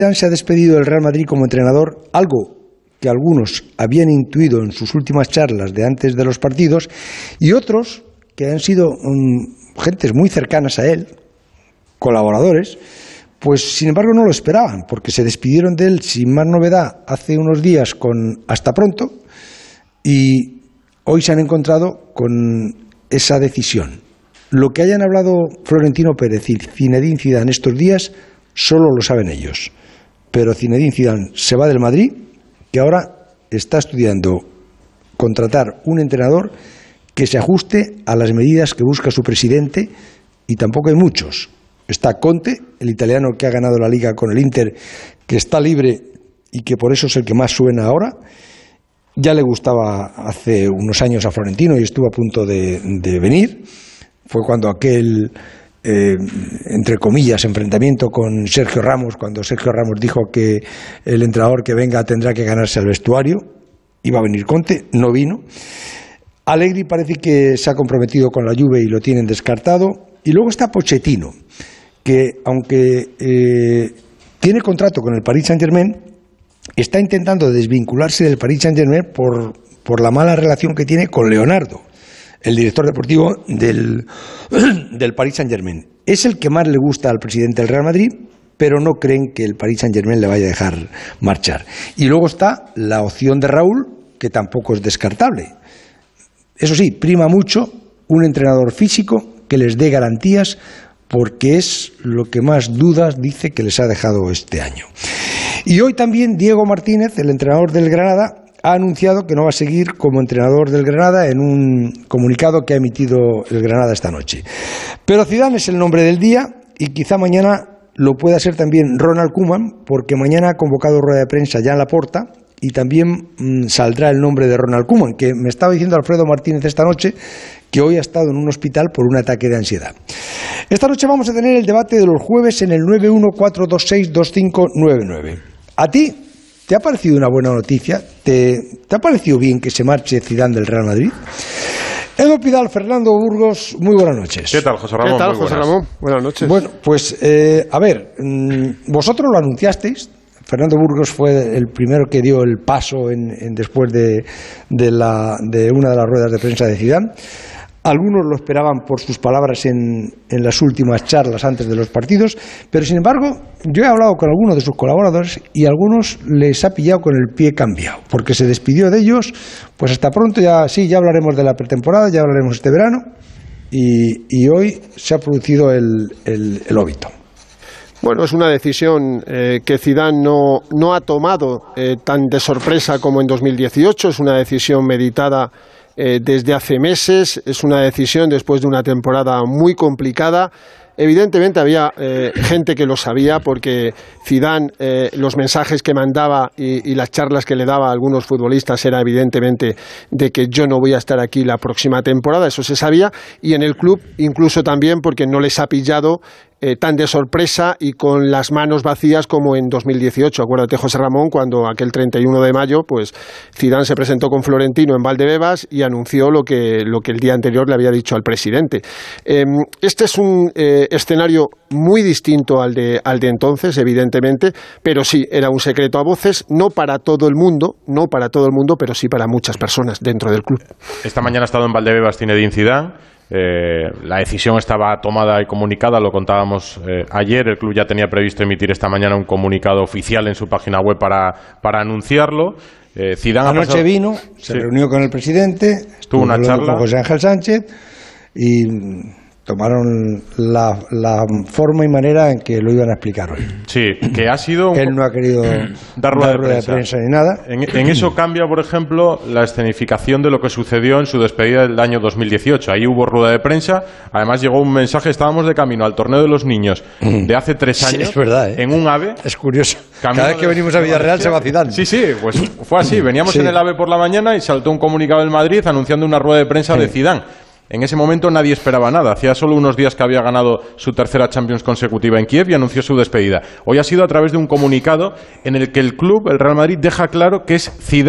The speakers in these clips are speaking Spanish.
se ha despedido del Real Madrid como entrenador, algo que algunos habían intuido en sus últimas charlas de antes de los partidos, y otros que han sido gentes muy cercanas a él, colaboradores, pues sin embargo no lo esperaban, porque se despidieron de él sin más novedad hace unos días con hasta pronto, y hoy se han encontrado con esa decisión. Lo que hayan hablado Florentino Pérez y Zinedine Zidane estos días solo lo saben ellos, pero Zinedine Zidane se va del Madrid, que ahora está estudiando contratar un entrenador que se ajuste a las medidas que busca su presidente, y tampoco hay muchos. Está Conte, el italiano que ha ganado la Liga con el Inter, que está libre y que por eso es el que más suena ahora. Ya le gustaba hace unos años a Florentino y estuvo a punto de venir. Fue cuando aquel, entre comillas, enfrentamiento con Sergio Ramos, cuando Sergio Ramos dijo que el entrenador que venga tendrá que ganarse el vestuario. Iba a venir Conte, no vino. Allegri parece que se ha comprometido con la Juve y lo tienen descartado. Y luego está Pochettino, que aunque tiene contrato con el Paris Saint-Germain, está intentando desvincularse del Paris Saint-Germain por la mala relación que tiene con Leonardo, el director deportivo del Paris Saint-Germain. Es el que más le gusta al presidente del Real Madrid, pero no creen que el Paris Saint-Germain le vaya a dejar marchar. Y luego está la opción de Raúl, que tampoco es descartable. Eso sí, prima mucho un entrenador físico que les dé garantías, porque es lo que más dudas dice que les ha dejado este año. Y hoy también Diego Martínez, el entrenador del Granada, ha anunciado que no va a seguir como entrenador del Granada en un comunicado que ha emitido el Granada esta noche. Pero Zidane es el nombre del día, y quizá mañana lo pueda ser también Ronald Koeman, porque mañana ha convocado rueda de prensa ya en Laporta, y también saldrá el nombre de Ronald Koeman, que me estaba diciendo Alfredo Martínez esta noche que hoy ha estado en un hospital por un ataque de ansiedad. Esta noche vamos a tener el debate de los jueves en el 914262599. ¿A ti te ha parecido una buena noticia? ¿Te ha parecido bien que se marche Zidane del Real Madrid? Edo Pidal, Fernando Burgos, muy buenas noches. ¿Qué tal, José Ramón? ¿Qué tal, José Ramón? Buenas noches. Bueno, pues a ver, vosotros lo anunciasteis. Fernando Burgos fue el primero que dio el paso después de una de las ruedas de prensa de Zidane. Algunos lo esperaban por sus palabras en las últimas charlas antes de los partidos, pero sin embargo yo he hablado con algunos de sus colaboradores y a algunos les ha pillado con el pie cambiado, porque se despidió de ellos, pues hasta pronto, ya hablaremos de la pretemporada, ya hablaremos este verano, y hoy se ha producido el óbito. Bueno, es una decisión que Zidane no ha tomado tan de sorpresa como en 2018, es una decisión meditada desde hace meses, es una decisión después de una temporada muy complicada. Evidentemente había gente que lo sabía, porque Zidane, los mensajes que mandaba y las charlas que le daba a algunos futbolistas era evidentemente de que yo no voy a estar aquí la próxima temporada, eso se sabía, y en el club incluso también porque no les ha pillado tan de sorpresa y con las manos vacías como en 2018. Acuérdate, José Ramón, cuando aquel 31 de mayo, pues Zidane se presentó con Florentino en Valdebebas y anunció lo que el día anterior le había dicho al presidente. Este es un escenario muy distinto al de entonces, evidentemente, pero sí, era un secreto a voces, no para todo el mundo, pero sí para muchas personas dentro del club. Esta mañana ha estado en Valdebebas Zinedine Zidane. La decisión estaba tomada y comunicada, lo contábamos ayer. El club ya tenía previsto emitir esta mañana un comunicado oficial en su página web para anunciarlo. Zidane anoche vino, se reunió con el presidente, tuvo una charla con José Ángel Sánchez y tomaron la forma y manera en que lo iban a explicar hoy. Sí, que ha sido... Él no ha querido dar rueda de prensa ni nada. En eso cambia, por ejemplo, la escenificación de lo que sucedió en su despedida del año 2018. Ahí hubo rueda de prensa, además llegó un mensaje, estábamos de camino al torneo de los niños de hace 3 años, sí, es verdad, en un AVE. Es curioso. Cada vez que venimos a Villarreal se va Zidane. Sí, pues fue así. Veníamos en el AVE por la mañana y saltó un comunicado del Madrid anunciando una rueda de prensa de Zidane. En ese momento nadie esperaba nada. Hacía solo unos días que había ganado su tercera Champions consecutiva en Kiev y anunció su despedida. Hoy ha sido a través de un comunicado en el que el club, el Real Madrid, deja claro que es Zidane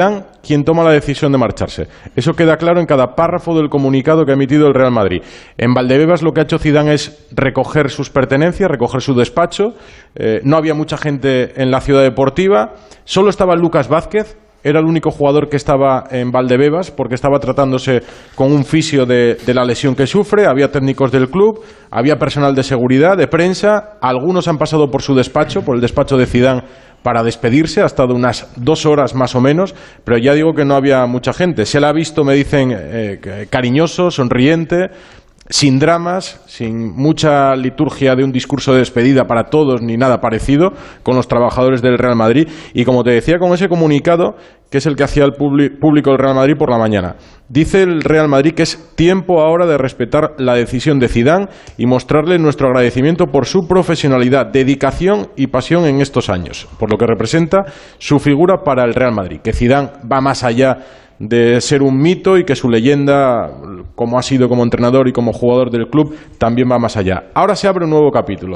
quien toma la decisión de marcharse. Eso queda claro en cada párrafo del comunicado que ha emitido el Real Madrid. En Valdebebas lo que ha hecho Zidane es recoger sus pertenencias, recoger su despacho. No había mucha gente en la ciudad deportiva. Solo estaba Lucas Vázquez. Era el único jugador que estaba en Valdebebas porque estaba tratándose con un fisio de la lesión que sufre. Había técnicos del club, había personal de seguridad, de prensa. Algunos han pasado por su despacho, por el despacho de Zidane, para despedirse. Ha estado unas 2 horas más o menos, pero ya digo que no había mucha gente. Se la ha visto, me dicen, cariñoso, sonriente, sin dramas, sin mucha liturgia de un discurso de despedida para todos ni nada parecido con los trabajadores del Real Madrid. Y como te decía, con ese comunicado, que es el que hacía el público del Real Madrid por la mañana. Dice el Real Madrid que es tiempo ahora de respetar la decisión de Zidane y mostrarle nuestro agradecimiento por su profesionalidad, dedicación y pasión en estos años, por lo que representa su figura para el Real Madrid. Que Zidane va más allá de ser un mito y que su leyenda, como ha sido como entrenador y como jugador del club, también va más allá. Ahora se abre un nuevo capítulo.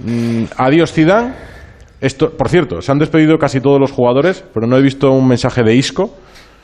Adiós Zidane. Por cierto, se han despedido casi todos los jugadores, pero no he visto un mensaje de Isco,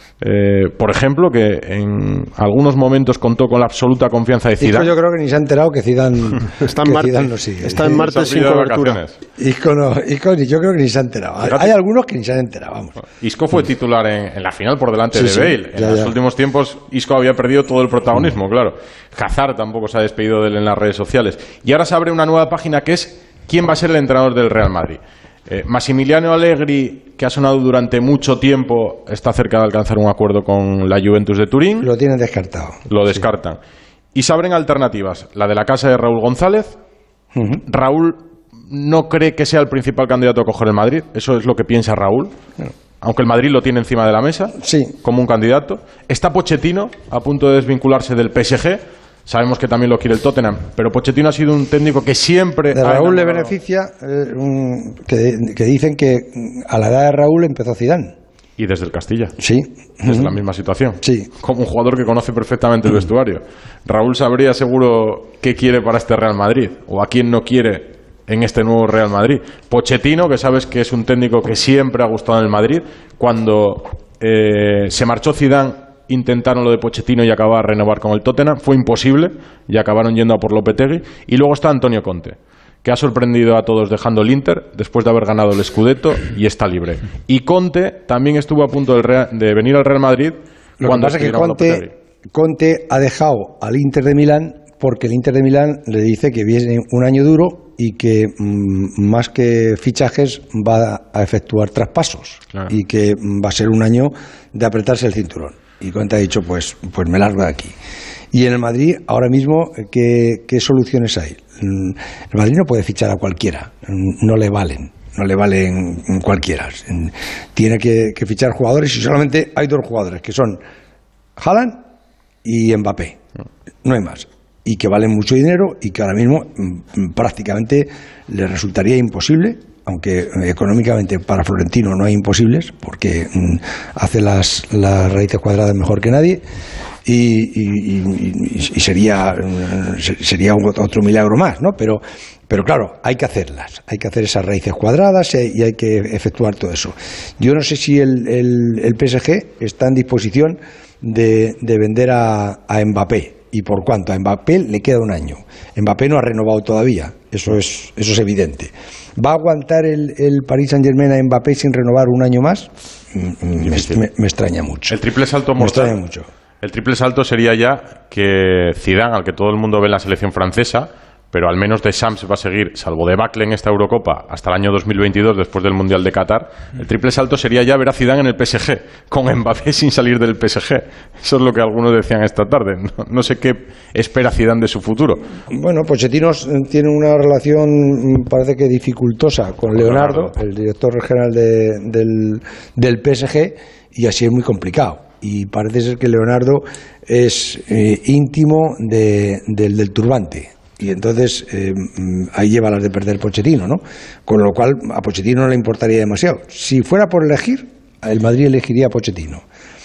por ejemplo, que en algunos momentos contó con la absoluta confianza de Zidane. Isco yo creo que ni se ha enterado que Zidane está en Marte, no sigue. Está en Marte sin cobertura. Isco yo creo que ni se ha enterado. Fíjate, hay algunos que ni se han enterado, vamos. Isco fue titular en la final por delante de Bale. En los últimos tiempos Isco había perdido todo el protagonismo, claro. Hazard tampoco se ha despedido de él en las redes sociales. Y ahora se abre una nueva página que es ¿quién va a ser el entrenador del Real Madrid? Massimiliano Allegri, que ha sonado durante mucho tiempo, está cerca de alcanzar un acuerdo con la Juventus de Turín. Lo tienen descartado. Lo descartan. Y se abren alternativas. La de la casa de Raúl González. Raúl no cree que sea el principal candidato a coger el Madrid. Eso es lo que piensa Raúl. Aunque el Madrid lo tiene encima de la mesa como un candidato. Está Pochettino, a punto de desvincularse del PSG. Sabemos que también lo quiere el Tottenham, pero Pochettino ha sido un técnico que siempre... De Raúl le beneficia que dicen que a la edad de Raúl empezó Zidane. Y desde el Castilla. Sí. Desde la misma situación. Sí. Como un jugador que conoce perfectamente el vestuario. Raúl sabría seguro qué quiere para este Real Madrid, o a quién no quiere en este nuevo Real Madrid. Pochettino, que sabes que es un técnico que siempre ha gustado en el Madrid. Cuando se marchó Zidane, intentaron lo de Pochettino y acabar a renovar con el Tottenham. Fue imposible y acabaron yendo a por Lopetegui. Y luego está Antonio Conte, que ha sorprendido a todos dejando el Inter después de haber ganado el Scudetto y está libre. Y Conte también estuvo a punto de venir al Real Madrid. Lo que pasa es que Conte ha dejado al Inter de Milán porque el Inter de Milán le dice que viene un año duro y que más que fichajes va a efectuar traspasos. Claro. Y que va a ser un año de apretarse el cinturón. Y Conte ha dicho, pues me largo de aquí. Y en el Madrid, ahora mismo, ¿qué soluciones hay? El Madrid no puede fichar a cualquiera, no le valen cualquiera. Tiene que fichar jugadores y solamente hay 2 jugadores, que son Haaland y Mbappé. No hay más. Y que valen mucho dinero y que ahora mismo prácticamente le resultaría imposible, aunque económicamente para Florentino no hay imposibles, porque hace las raíces cuadradas mejor que nadie y sería otro milagro más, ¿no? Pero claro, hay que hacerlas, hay que hacer esas raíces cuadradas y hay que efectuar todo eso. Yo no sé si el PSG está en disposición de vender a Mbappé. ¿Y por cuánto? A Mbappé le queda un año. Mbappé no ha renovado todavía, eso es evidente. ¿Va a aguantar el Paris Saint-Germain a Mbappé sin renovar un año más? Me extraña mucho. El triple salto mortal. Me extraña mucho. El triple salto sería ya que Zidane, al que todo el mundo ve en la selección francesa, pero al menos Deschamps va a seguir, salvo debacle en esta Eurocopa, hasta el año 2022, después del Mundial de Qatar. El triple salto sería ya ver a Zidane en el PSG, con Mbappé sin salir del PSG. Eso es lo que algunos decían esta tarde. No sé qué espera Zidane de su futuro. Bueno, Pochettino tiene una relación, parece que dificultosa, con Leonardo, el director general del PSG, y así es muy complicado. Y parece ser que Leonardo es íntimo del turbante. Y entonces ahí lleva las de perder Pochettino, ¿no? Con lo cual a Pochettino no le importaría demasiado. Si fuera por elegir, el Madrid elegiría a Pochettino.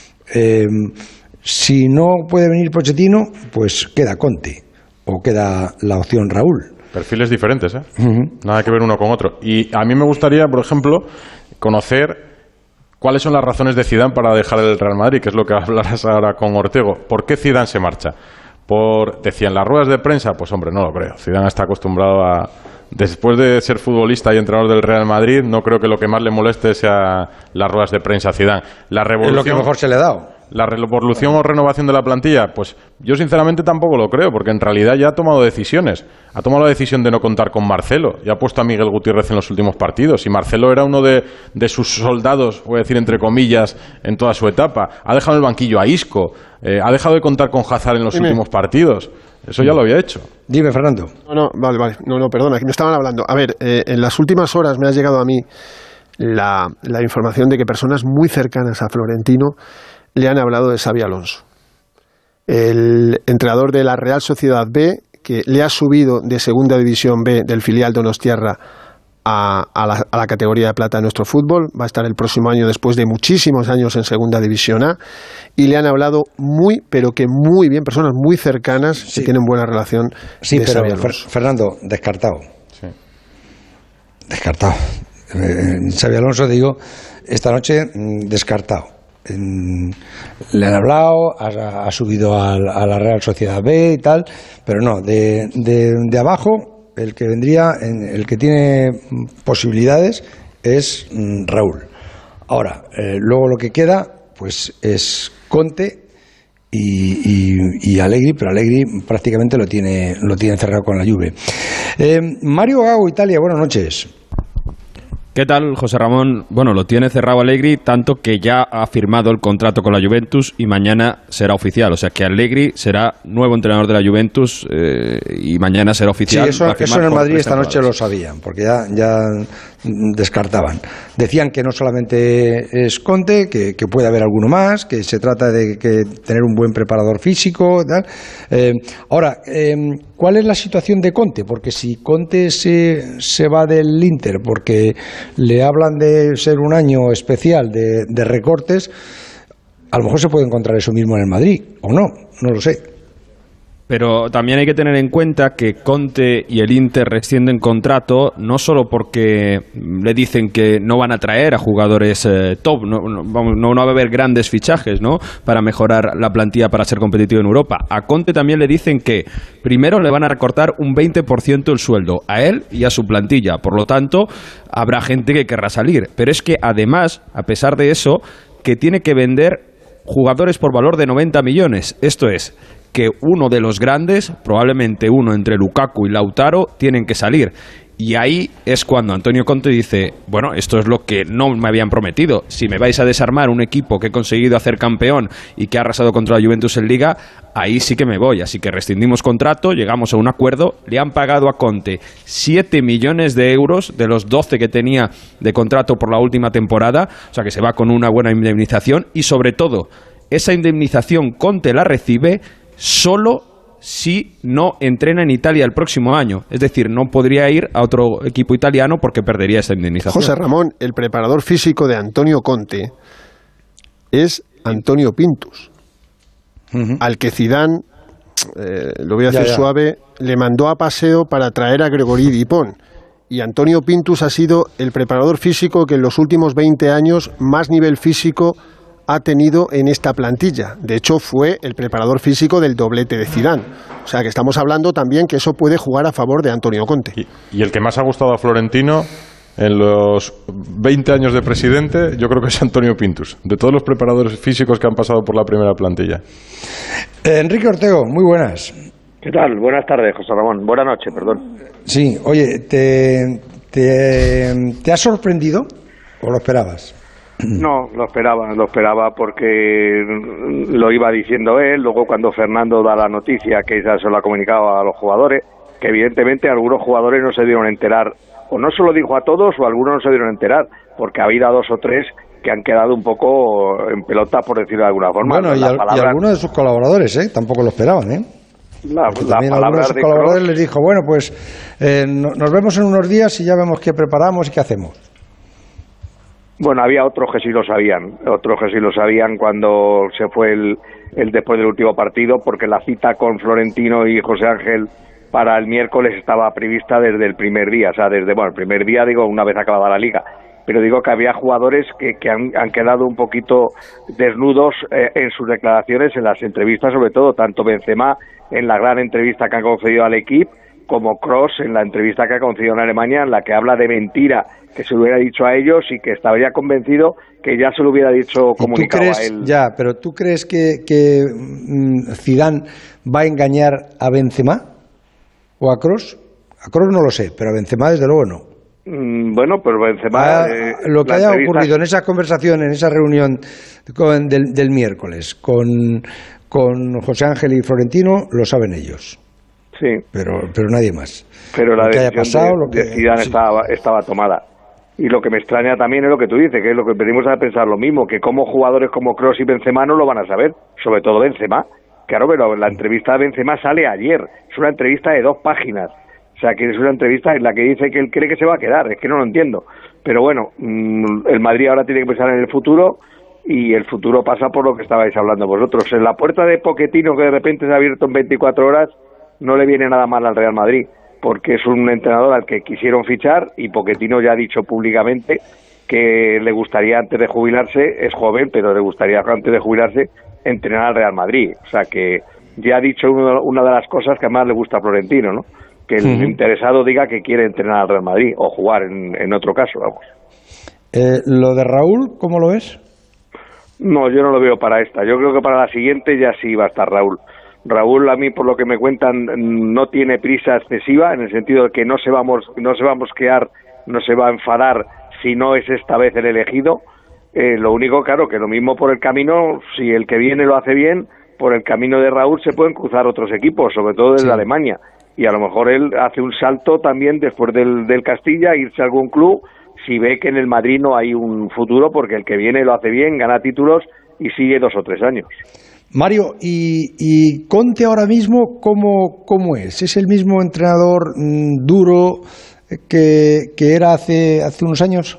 Si no puede venir Pochettino, pues queda Conte o queda la opción Raúl. Perfiles diferentes, ¿eh? Nada que ver uno con otro. Y a mí me gustaría, por ejemplo, conocer ¿Cuáles son las razones de Zidane para dejar el Real Madrid? Que es lo que hablarás ahora con Ortego. ¿Por qué Zidane se marcha? Decían las ruedas de prensa, pues hombre, no lo creo. Zidane está acostumbrado a... Después de ser futbolista y entrenador del Real Madrid, no creo que lo que más le moleste sea las ruedas de prensa a Zidane. La revolución, es lo que mejor se le ha dado. ¿La revolución o renovación de la plantilla? Pues yo sinceramente tampoco lo creo, porque en realidad ya ha tomado decisiones. Ha tomado la decisión de no contar con Marcelo y ha puesto a Miguel Gutiérrez en los últimos partidos. Y Marcelo era uno de sus soldados, voy a decir entre comillas, en toda su etapa. Ha dejado en el banquillo a Isco. Ha dejado de contar con Hazard en los últimos partidos. Eso ya lo había hecho. Dime, Fernando. Vale. No, perdona, que me estaban hablando. A ver, en las últimas horas me ha llegado a mí la información de que personas muy cercanas a Florentino le han hablado de Xabi Alonso, el entrenador de la Real Sociedad B, que le ha subido de Segunda División B del filial donostiarra a la categoría de plata de nuestro fútbol. Va a estar el próximo año, después de muchísimos años en Segunda División A, y le han hablado pero que muy bien, personas muy cercanas, sí, que tienen buena relación. Sí, de pero Fernando, descartado. Sí. Descartado. Xabi Alonso, digo, esta noche descartado. Le han hablado, ha subido a la Real Sociedad B y tal, pero no, de abajo, el que vendría, el que tiene posibilidades es Raúl. Ahora, luego lo que queda, pues es Conte y Allegri, pero Allegri prácticamente lo tiene cerrado con la Juve. Mario Gago, Italia, buenas noches. ¿Qué tal, José Ramón? Bueno, lo tiene cerrado Allegri, tanto que ya ha firmado el contrato con la Juventus y mañana será oficial. O sea que Allegri será nuevo entrenador de la Juventus y mañana será oficial. Sí, eso en el Madrid esta noche lo sabían, porque ya descartaban. Decían que no solamente es Conte, que puede haber alguno más, que se trata de tener un buen preparador físico, tal. Ahora, ¿cuál es la situación de Conte? Porque si Conte se va del Inter porque le hablan de ser un año especial de recortes, a lo mejor se puede encontrar eso mismo en el Madrid, o no lo sé. Pero también hay que tener en cuenta que Conte y el Inter rescinden contrato no solo porque le dicen que no van a traer a jugadores top, no va a haber grandes fichajes, ¿no?, para mejorar la plantilla para ser competitivo en Europa. A Conte también le dicen que primero le van a recortar un 20% el sueldo a él y a su plantilla. Por lo tanto, habrá gente que querrá salir. Pero es que además, a pesar de eso, que tiene que vender jugadores por valor de 90 millones. Esto es, que uno de los grandes, probablemente uno entre Lukaku y Lautaro, tienen que salir. Y ahí es cuando Antonio Conte dice, bueno, esto es lo que no me habían prometido. Si me vais a desarmar un equipo que he conseguido hacer campeón y que ha arrasado contra la Juventus en Liga, ahí sí que me voy. Así que rescindimos contrato, llegamos a un acuerdo, le han pagado a Conte 7 millones de euros de los 12 que tenía de contrato por la última temporada, o sea que se va con una buena indemnización y sobre todo, esa indemnización Conte la recibe solo si no entrena en Italia el próximo año. Es decir, no podría ir a otro equipo italiano porque perdería esa indemnización. José Ramón, el preparador físico de Antonio Conte es Antonio Pintus, al que Zidane, lo voy a decir suave, le mandó a paseo para traer a Gregory Dupont. Y Antonio Pintus ha sido el preparador físico que en los últimos 20 años más nivel físico ha tenido en esta plantilla. De hecho, fue el preparador físico del doblete de Zidane. O sea, que estamos hablando también que eso puede jugar a favor de Antonio Conte. Y el que más ha gustado a Florentino en los 20 años de presidente, yo creo que es Antonio Pintus, de todos los preparadores físicos que han pasado por la primera plantilla. Enrique Ortego, muy buenas. ¿Qué tal? Buenas tardes, José Ramón. Buenas noches, perdón. Sí, oye, ¿te ha sorprendido o lo esperabas? No, lo esperaba porque lo iba diciendo él. Luego cuando Fernando da la noticia, que ya se lo ha comunicado a los jugadores, que evidentemente algunos jugadores no se dieron a enterar, o no se lo dijo a todos, o algunos no se dieron a enterar, porque ha habido 2 o 3 que han quedado un poco en pelota, por decirlo de alguna forma. Bueno, y algunos de sus colaboradores, tampoco lo esperaban, también algunos de sus colaboradores les dijo, bueno, pues nos vemos en unos días y ya vemos qué preparamos y qué hacemos. Bueno, había otros que sí lo sabían cuando se fue el después del último partido, porque la cita con Florentino y José Ángel para el miércoles estaba prevista desde el primer día, o sea, el primer día, digo, una vez acabada la Liga, pero digo que había jugadores que han quedado un poquito desnudos en sus declaraciones, en las entrevistas, sobre todo, tanto Benzema en la gran entrevista que ha concedido al equipo, como Kroos en la entrevista que ha concedido en Alemania, en la que habla de mentira que se lo hubiera dicho a ellos y que estaría convencido que ya se lo hubiera dicho comunicado a él. Ya, pero ¿tú crees que Zidane va a engañar a Benzema o a Kroos? A Kroos no lo sé, pero a Benzema desde luego no. Bueno, pero Benzema... lo que haya ocurrido en esa conversación, en esa reunión del miércoles con José Ángel y Florentino, lo saben ellos. Sí. Pero nadie más. Pero la decisión de Zidane estaba tomada. Y lo que me extraña también es lo que tú dices, que es lo que venimos a pensar lo mismo, que como jugadores como Kroos y Benzema no lo van a saber, sobre todo Benzema. Claro, pero la entrevista de Benzema sale ayer, es una entrevista de 2 páginas. O sea, que es una entrevista en la que dice que él cree que se va a quedar, es que no lo entiendo. Pero bueno, el Madrid ahora tiene que pensar en el futuro, y el futuro pasa por lo que estabais hablando vosotros. En la puerta de Pochettino, que de repente se ha abierto en 24 horas, no le viene nada mal al Real Madrid, porque es un entrenador al que quisieron fichar, y Pochettino ya ha dicho públicamente que le gustaría antes de jubilarse, es joven, pero le gustaría antes de jubilarse entrenar al Real Madrid. O sea que ya ha dicho una de las cosas que más le gusta a Florentino, ¿no? Que el interesado diga que quiere entrenar al Real Madrid o jugar en otro caso, vamos. ¿Lo de Raúl, cómo lo ves? No, yo no lo veo para esta. Yo creo que para la siguiente ya sí va a estar Raúl. Raúl, a mí, por lo que me cuentan, no tiene prisa excesiva, en el sentido de que no se va a mosquear, no se va a enfadar si no es esta vez el elegido. Lo único, claro, que lo mismo por el camino, si el que viene lo hace bien, por el camino de Raúl se pueden cruzar otros equipos, sobre todo desde Alemania. Y a lo mejor él hace un salto también después del Castilla, irse a algún club, si ve que en el Madrid no hay un futuro, porque el que viene lo hace bien, gana títulos y sigue 2 o 3 años. Mario, ¿y Conte ahora mismo cómo es? ¿Es el mismo entrenador duro que era hace unos años?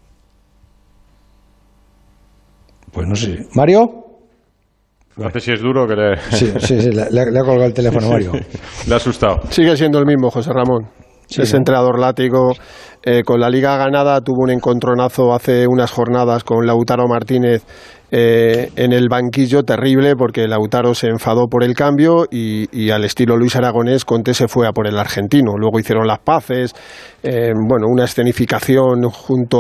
Pues no sé. ¿Mario? No sé si es duro que le... Sí, le ha colgado el teléfono, Mario. Le ha asustado. Sigue siendo el mismo, José Ramón. Sí, es entrenador látigo. Con la Liga ganada tuvo un encontronazo hace unas jornadas con Lautaro Martínez en el banquillo, terrible, porque Lautaro se enfadó por el cambio y al estilo Luis Aragonés, Conte se fue a por el argentino. Luego hicieron las paces, una escenificación junto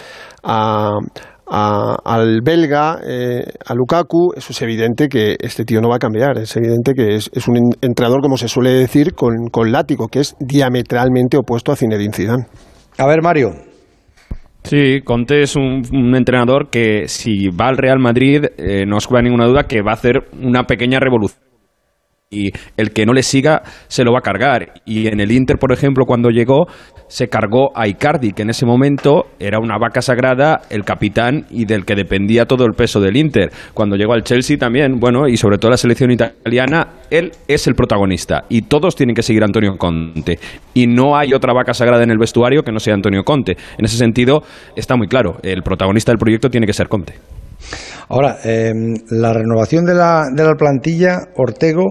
al belga, a Lukaku. Eso es evidente que este tío no va a cambiar, es evidente que es un entrenador, como se suele decir, con látigo, que es diametralmente opuesto a Zinedine Zidane. A ver, Mario. Sí, Conte es un entrenador que, si va al Real Madrid, no os queda ninguna duda que va a hacer una pequeña revolución. Y el que no le siga se lo va a cargar. Y en el Inter, por ejemplo, cuando llegó, se cargó a Icardi, que en ese momento era una vaca sagrada, el capitán y del que dependía todo el peso del Inter. Cuando llegó al Chelsea también, bueno, y sobre todo la selección italiana, él es el protagonista y todos tienen que seguir a Antonio Conte. Y no hay otra vaca sagrada en el vestuario que no sea Antonio Conte. En ese sentido, está muy claro, el protagonista del proyecto tiene que ser Conte. Ahora, la renovación de la plantilla, Ortego,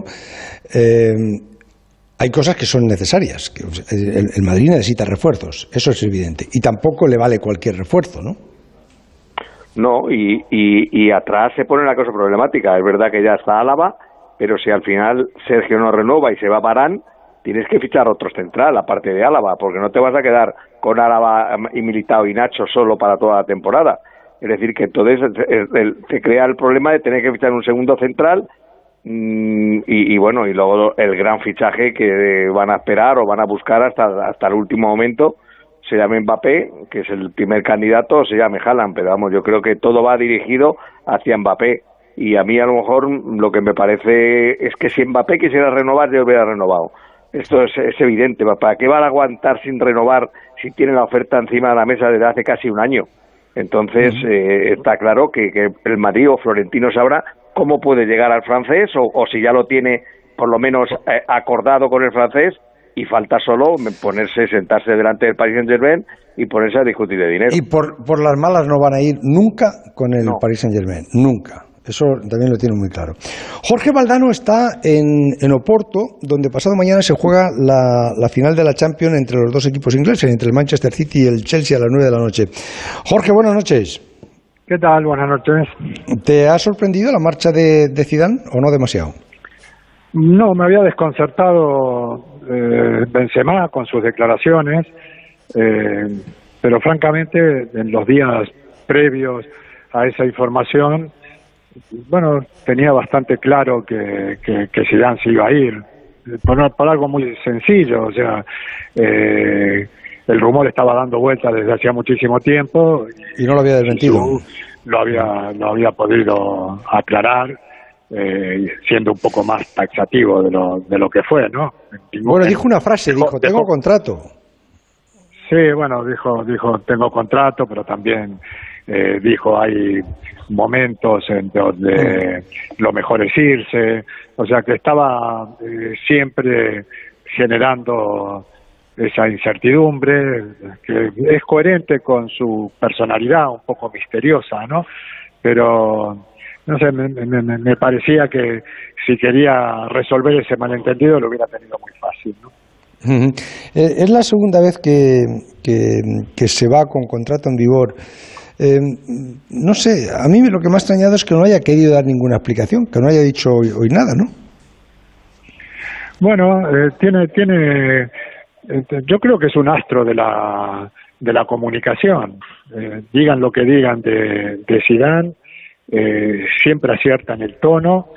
hay cosas que son necesarias. El Madrid necesita refuerzos, eso es evidente. Y tampoco le vale cualquier refuerzo, ¿no? No, y atrás se pone la cosa problemática. Es verdad que ya está Álava, pero si al final Sergio no renueva y se va Varane, tienes que fichar otro central, aparte de Álava, porque no te vas a quedar con Álava y Militao y Nacho solo para toda la temporada. Es decir, que entonces se crea el problema de tener que fichar un segundo central y luego el gran fichaje que van a esperar o van a buscar hasta el último momento, se llame Mbappé, que es el primer candidato, o se llame Haaland, pero vamos, yo creo que todo va dirigido hacia Mbappé. Y a mí a lo mejor lo que me parece es que si Mbappé quisiera renovar, yo hubiera renovado. Esto es evidente. ¿Para qué van a aguantar sin renovar si tienen la oferta encima de la mesa desde hace casi un año? Entonces está claro que el Madrid o Florentino sabrá cómo puede llegar al francés o si ya lo tiene por lo menos acordado con el francés y falta solo sentarse delante del Paris Saint-Germain y ponerse a discutir de dinero. Y por las malas no van a ir nunca con el Paris Saint-Germain, nunca. Eso también lo tiene muy claro. Jorge Valdano está en Oporto, donde pasado mañana se juega la final de la Champions entre los dos equipos ingleses, entre el Manchester City y el Chelsea a las 9 de la noche. Jorge, buenas noches. ¿Qué tal? Buenas noches. ¿Te ha sorprendido la marcha de Zidane o no demasiado? No, me había desconcertado Benzema con sus declaraciones, pero francamente en los días previos a esa información, bueno, tenía bastante claro que Zidane se iba a ir, por algo muy sencillo, o sea, el rumor estaba dando vueltas desde hacía muchísimo tiempo y no lo había desmentido. Lo había podido aclarar, siendo un poco más taxativo de lo que fue, ¿no? Bueno, dijo una frase, dijo, tengo contrato. Sí, bueno, dijo tengo contrato, pero también dijo hay momentos en donde lo mejor es irse, o sea que estaba siempre generando esa incertidumbre, que es coherente con su personalidad un poco misteriosa, ¿no? Pero no sé, me parecía que si quería resolver ese malentendido lo hubiera tenido muy fácil, ¿no? Es la segunda vez que se va con contrato en vigor. No sé, a mí lo que me ha extrañado es que no haya querido dar ninguna explicación, que no haya dicho hoy nada, ¿no? Bueno, tiene yo creo que es un astro de la comunicación. Digan lo que digan de Zidane, siempre aciertan el tono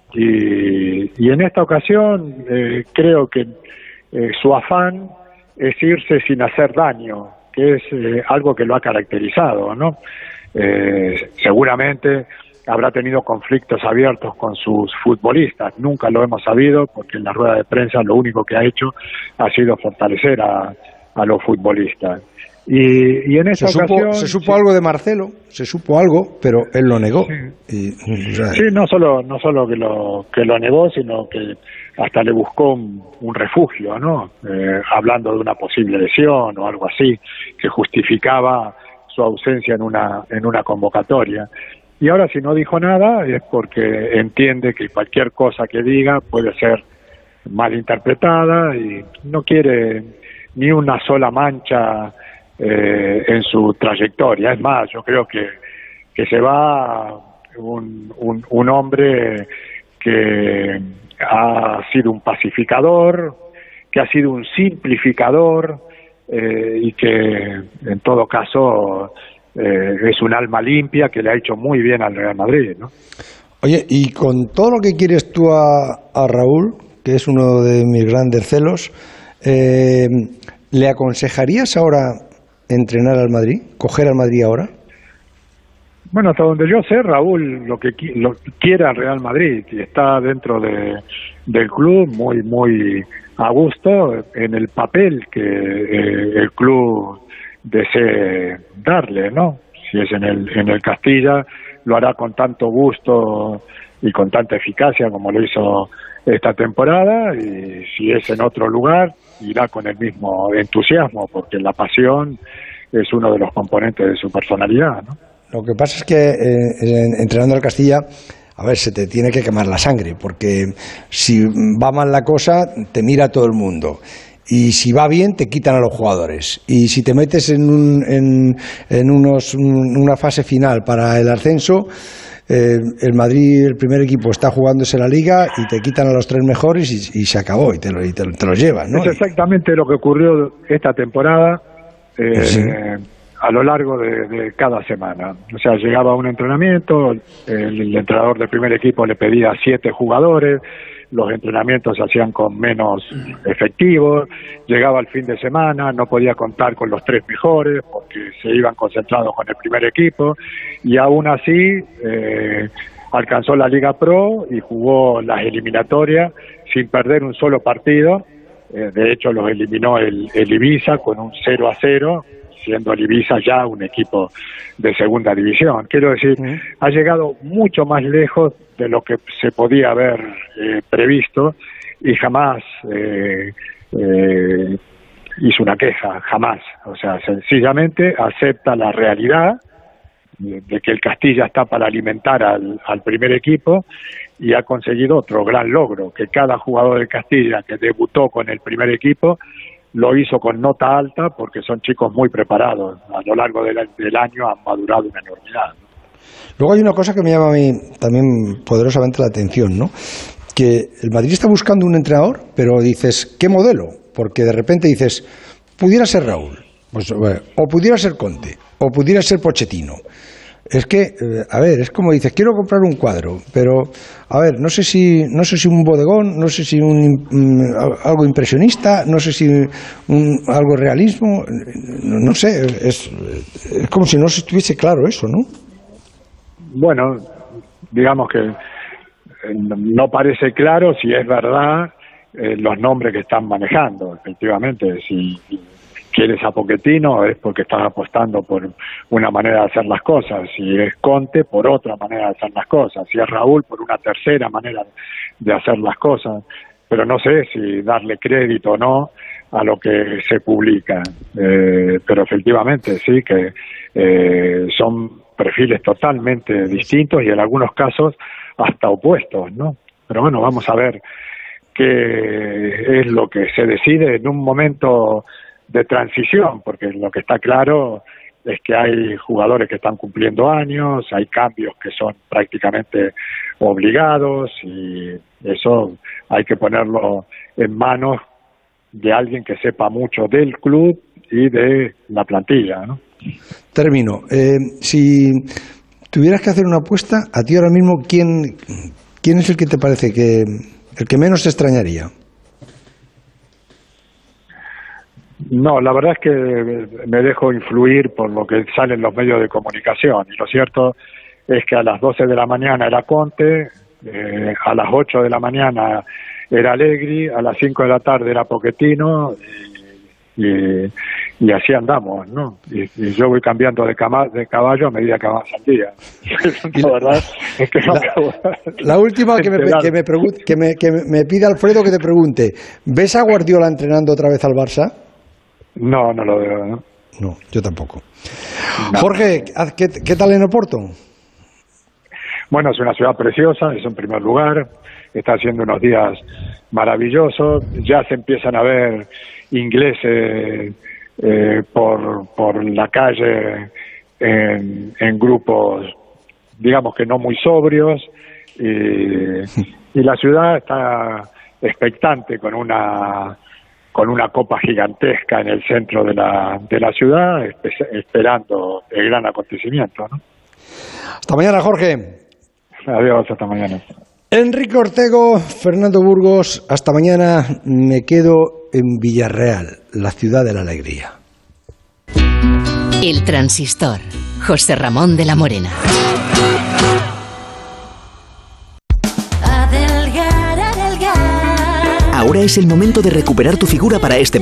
y en esta ocasión creo que su afán es irse sin hacer daño, que es algo que lo ha caracterizado, ¿no? Seguramente habrá tenido conflictos abiertos con sus futbolistas, nunca lo hemos sabido porque en la rueda de prensa lo único que ha hecho ha sido fortalecer a los futbolistas. Y en esa ocasión se supo algo de Marcelo, se supo algo, pero él lo negó. Sí, no solo que lo negó, sino que hasta le buscó un refugio, ¿no? Hablando de una posible lesión o algo así que justificaba su ausencia en una convocatoria. Y ahora si no dijo nada es porque entiende que cualquier cosa que diga puede ser malinterpretada y no quiere ni una sola mancha en su trayectoria. Es más, yo creo que se va un hombre que ha sido un pacificador, que ha sido un simplificador y que en todo caso es un alma limpia que le ha hecho muy bien al Real Madrid, ¿no? Oye, y con todo lo que quieres tú a Raúl, que es uno de mis grandes celos, ¿le aconsejarías ahora entrenar al Madrid, coger al Madrid ahora? Bueno, hasta donde yo sé, Raúl lo quiere al Real Madrid y está dentro del club muy a gusto en el papel que el club desee darle, ¿no? Si es en el Castilla, lo hará con tanto gusto y con tanta eficacia como lo hizo esta temporada, y si es en otro lugar, irá con el mismo entusiasmo, porque la pasión es uno de los componentes de su personalidad, ¿no? Lo que pasa es que entrenando al Castilla, a ver, se te tiene que quemar la sangre, porque si va mal la cosa, te mira todo el mundo. Y si va bien, te quitan a los jugadores. Y si te metes en una fase final para el ascenso, el Madrid, el primer equipo, está jugándose la Liga y te quitan a los tres mejores y se acabó, y te los llevan, ¿no? Es exactamente lo que ocurrió esta temporada. Sí. A lo largo de cada semana. O sea, llegaba un entrenamiento, el entrenador del primer equipo le pedía 7 jugadores, los entrenamientos se hacían con menos efectivos, llegaba el fin de semana, no podía contar con los 3 mejores porque se iban concentrados con el primer equipo, y aún así alcanzó la Liga Pro y jugó las eliminatorias sin perder un solo partido. De hecho, los eliminó el Ibiza con un 0-0, siendo el Ibiza ya un equipo de segunda división. Quiero decir, ha llegado mucho más lejos de lo que se podía haber previsto, y jamás hizo una queja, jamás. O sea, sencillamente acepta la realidad de que el Castilla está para alimentar al primer equipo, y ha conseguido otro gran logro, que cada jugador del Castilla que debutó con el primer equipo lo hizo con nota alta, porque son chicos muy preparados. A lo largo del año han madurado una enormidad, ¿no? Luego hay una cosa que me llama a mí también poderosamente la atención, ¿no? Que el Madrid está buscando un entrenador, pero dices, ¿qué modelo? Porque de repente dices, pudiera ser Raúl, pues, o pudiera ser Conte, o pudiera ser Pochettino. Es que, a ver, es como dices, quiero comprar un cuadro, pero, a ver, no sé si un bodegón, no sé si algo impresionista, no sé si algo realismo, no sé, es como si no estuviese claro eso, ¿no? Bueno, digamos que no parece claro si es verdad los nombres que están manejando. Efectivamente, si quieres a Pochettino es porque estás apostando por una manera de hacer las cosas, si es Conte por otra manera de hacer las cosas, si es Raúl por una tercera manera de hacer las cosas, pero no sé si darle crédito o no a lo que se publica, pero efectivamente sí que son perfiles totalmente distintos y en algunos casos hasta opuestos, ¿no? Pero bueno, vamos a ver qué es lo que se decide en un momento de transición, porque lo que está claro es que hay jugadores que están cumpliendo años, hay cambios que son prácticamente obligados, y eso hay que ponerlo en manos de alguien que sepa mucho del club y de la plantilla, ¿no? Termino. Si tuvieras que hacer una apuesta, a ti ahora mismo, ¿quién es el que te parece que el que menos te extrañaría? No, la verdad es que me dejo influir por lo que sale en los medios de comunicación, y lo cierto es que a las 12 de la mañana era Conte, a las 8 de la mañana era Allegri, a las 5 de la tarde era Pochettino, y así andamos, ¿no? Y yo voy cambiando de caballo a medida que avanza el día. La verdad es que no la última que me pide Alfredo que te pregunte, ¿ves a Guardiola entrenando otra vez al Barça? No lo veo, ¿no? No, yo tampoco. No. Jorge, ¿qué tal en Oporto? Bueno, es una ciudad preciosa, es en primer lugar, está haciendo unos días maravillosos, ya se empiezan a ver ingleses por la calle en grupos, digamos que no muy sobrios, y la ciudad está expectante con una copa gigantesca en el centro de la ciudad, esperando el gran acontecimiento, ¿no? Hasta mañana, Jorge. Adiós, hasta mañana. Enrique Ortego, Fernando Burgos, hasta mañana. Me quedo en Villarreal, la ciudad de la alegría. El Transistor, José Ramón de la Morena. Ahora es el momento de recuperar tu figura para este